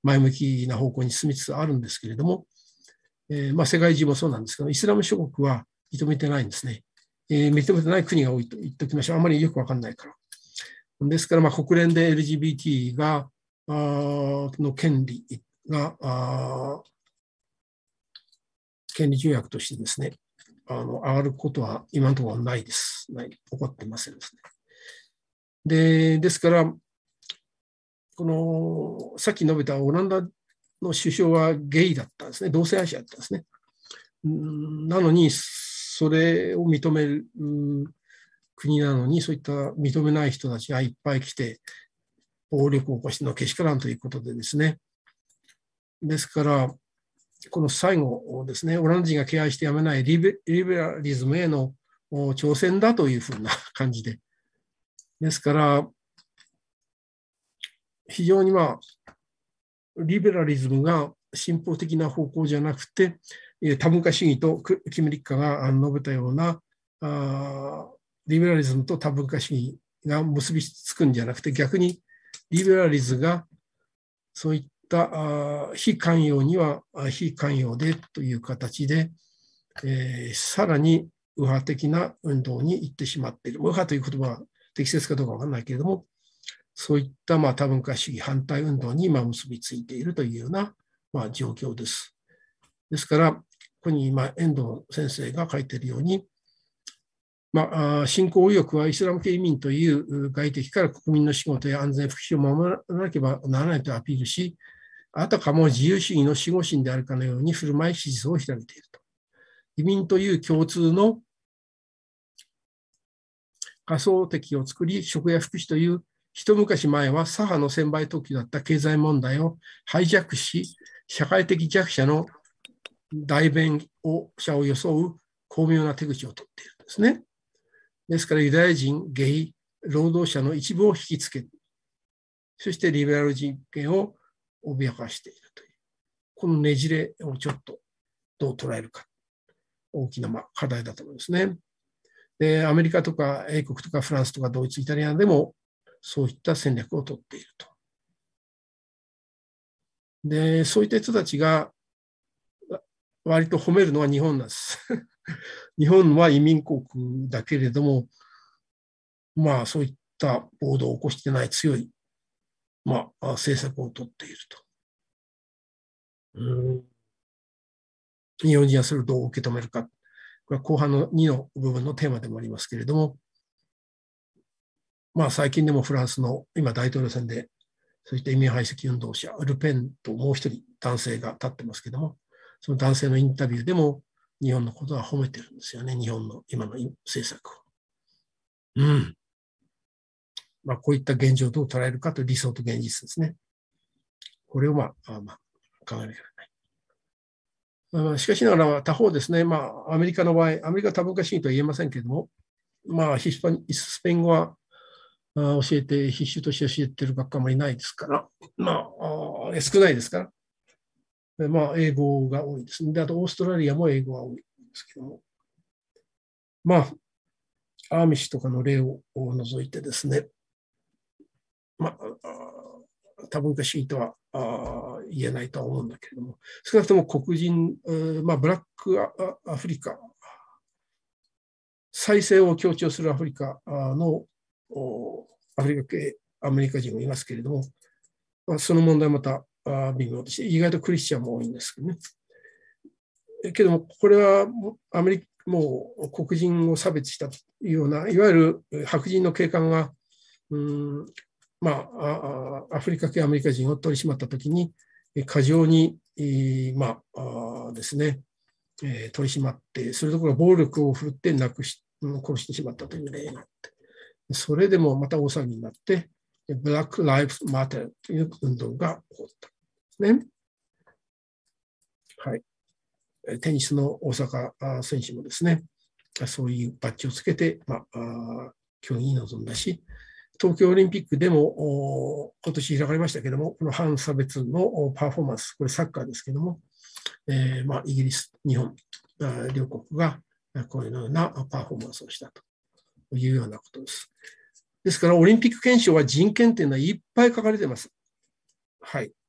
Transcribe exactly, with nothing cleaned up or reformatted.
前向きな方向に進みつつあるんですけれども、えーまあ、世界中もそうなんですけど、イスラム諸国は認めてないんですね。えー、認めてない国が多いと言っておきましょう。あまりよくわかんないから。ですから、まあ、国連で エルジービーティー があの権利があ権利条約としてですね、あの上がることは今のところないです。ない、起こってませんですね。で、ですから、このさっき述べたオランダの首相はゲイだったんですね。同性愛者だったんですね。なのに、それを認める国なのに、そういった認めない人たちがいっぱい来て、暴力を起こしてのけしからんということでですね。ですから、この最後ですね、オランダ人が敬愛してやめないリベラリズムへの挑戦だというふうな感じで。ですから、非常にまあ、リベラリズムが進歩的な方向じゃなくて、多文化主義とキム・リッカが述べたような、あリベラリズムと多文化主義が結びつくんじゃなくて、逆にリベラリズムがそういった非寛容には非寛容でという形で、えー、さらに右派的な運動に行ってしまっている。右派という言葉は適切かどうかわからないけれども、そういったまあ多文化主義反対運動に今結びついているというようなまあ状況です。ですから、ここに今遠藤先生が書いているように、まあ、信仰右翼はイスラム系移民という外敵から国民の仕事や安全福祉を守らなければならないとアピールし、あたかも自由主義の守護神であるかのように振る舞い支持層を広げていると。移民という共通の仮想敵を作り、食や福祉という一昔前は左派の専売特許だった経済問題をハイジャックし、社会的弱者の代弁者を装う巧妙な手口を取っているんですね。ですからユダヤ人、ゲイ、労働者の一部を引きつける。そしてリベラル人権を脅かしているという。このねじれをちょっとどう捉えるか。大きな課題だと思いますね。で、アメリカとか英国とかフランスとかドイツ、イタリアでもそういった戦略を取っていると。で、そういった人たちが割と褒めるのは日本なんです。日本は移民国だけれども、まあそういった暴動を起こしてない強い、まあ、政策を取っていると。うん、日本人はそれをどう受け止めるか。これは後半のにの部分のテーマでもありますけれども、まあ最近でもフランスの今大統領選でそういった移民排斥運動者、ルペンともう一人男性が立ってますけども、その男性のインタビューでも日本のことは褒めてるんですよね、日本の今の政策を。うん。まあこういった現状をどう捉えるかという理想と現実ですね。これをまあ、まあ、考えなきゃいけない。しかしながら他方ですね、まあアメリカの場合、アメリカは多文化主義とは言えませんけれども、まあヒスパスペイン語は教えて、必修として教えてる学科もいないですから、まあ、少ないですから、まあ、英語が多いですね。で、あと、オーストラリアも英語が多いですけども、まあ、アーミッシュとかの例を除いてですね、まあ、多文化主義とは言えないとは思うんだけれども、少なくとも黒人、まあ、ブラックアフリカ、再生を強調するアフリカのアフリカ系アメリカ人もいますけれども、まあ、その問題はまた微妙でして、意外とクリスチャンも多いんですけどね。けども、これはアメリカ、もう黒人を差別したというような、いわゆる白人の警官が、うんまあ、アフリカ系アメリカ人を取り締まったときに、過剰に、まあですね、取り締まって、それどころか暴力を振るって亡くし、殺してしまったという例があって、それでもまた大騒ぎになって、ブラック・ライブズ・マターという運動が起こったんですね。はい。テニスの大坂選手もですね、そういうバッジをつけて、まあ、競技に臨んだし、東京オリンピックでも今年開かれましたけれども、この反差別のパフォーマンス、これサッカーですけれども、えーまあ、イギリス、日本、両国がこういうようなパフォーマンスをしたというようなことです。ですから、オリンピック憲章は人権というのはいっぱい書かれています。はい。